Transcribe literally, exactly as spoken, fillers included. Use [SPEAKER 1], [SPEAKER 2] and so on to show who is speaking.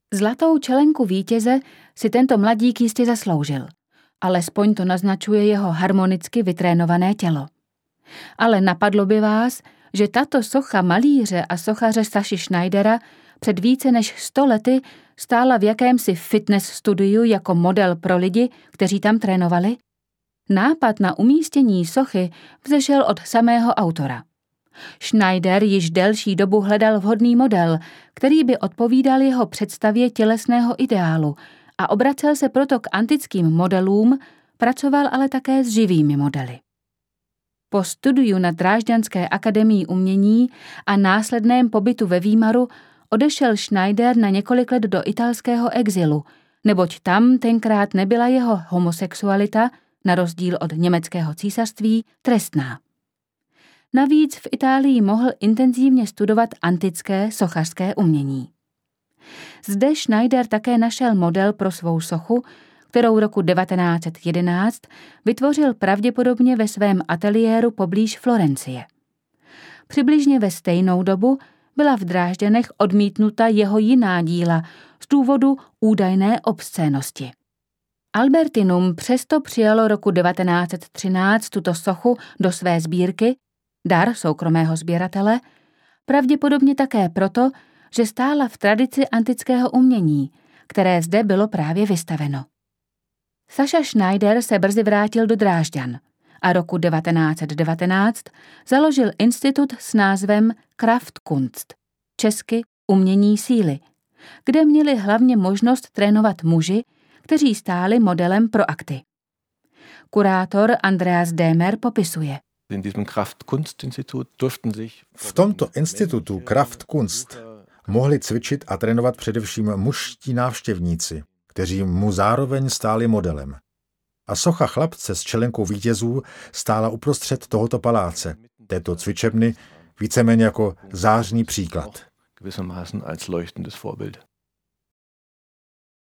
[SPEAKER 1] Zlatou čelenku vítěze si tento mladík jistě zasloužil. Alespoň to naznačuje jeho harmonicky vytrénované tělo. Ale napadlo by vás, že tato socha malíře a sochaře Saši Schneidera před více než sto lety stála v jakémsi fitness studiu jako model pro lidi, kteří tam trénovali? Nápad na umístění sochy vzešel od samého autora. Schneider již delší dobu hledal vhodný model, který by odpovídal jeho představě tělesného ideálu a obracel se proto k antickým modelům, pracoval ale také s živými modely. Po studiu na Drážďanské akademii umění a následném pobytu ve Výmaru odešel Schneider na několik let do italského exilu, neboť tam tenkrát nebyla jeho homosexualita, na rozdíl od německého císařství, trestná. Navíc v Itálii mohl intenzivně studovat antické sochařské umění. Zde Schneider také našel model pro svou sochu, kterou roku devatenáct set jedenáct vytvořil pravděpodobně ve svém ateliéru poblíž Florencie. Přibližně ve stejnou dobu byla v Drážďanech odmítnuta jeho jiná díla z důvodu údajné obscénosti. Albertinum přesto přijalo roku devatenáct set třináct tuto sochu do své sbírky, dar soukromého sběratele, pravděpodobně také proto, že stála v tradici antického umění, které zde bylo právě vystaveno. Saša Schneider se brzy vrátil do Drážďan a roku devatenáct set devatenáct založil institut s názvem Kraftkunst, česky umění síly, kde měli hlavně možnost trénovat muži, kteří stáli modelem pro akty. Kurátor Andreas Démer popisuje.
[SPEAKER 2] V tomto institutu Kraftkunst mohli cvičit a trénovat především mužští návštěvníci, kteří mu zároveň stáli modelem. A socha chlapce s čelenkou vítězů stála uprostřed tohoto paláce, této cvičebny, víceméně jako zářný příklad.